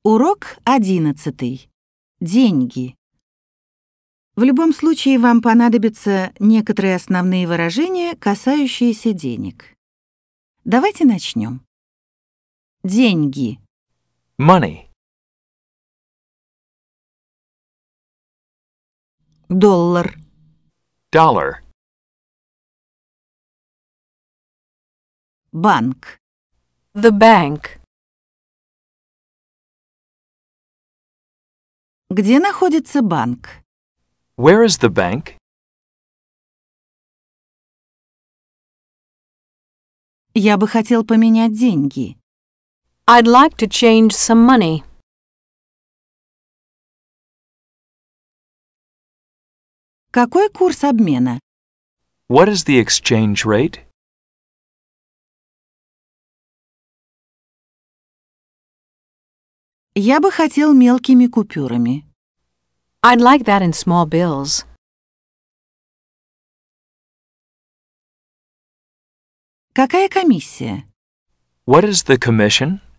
Урок 11. Деньги. В любом случае вам понадобятся некоторые основные выражения, касающиеся денег. Давайте начнем. Деньги. Money. Доллар. Dollar. Банк. The bank. Где находится банк? Where is the bank? Я бы хотел поменять деньги. I'd like to change some money. Какой курс обмена? What is the exchange rate? Я бы хотел мелкими купюрами. I'd like that in small bills. Какая комиссия? What is the commission?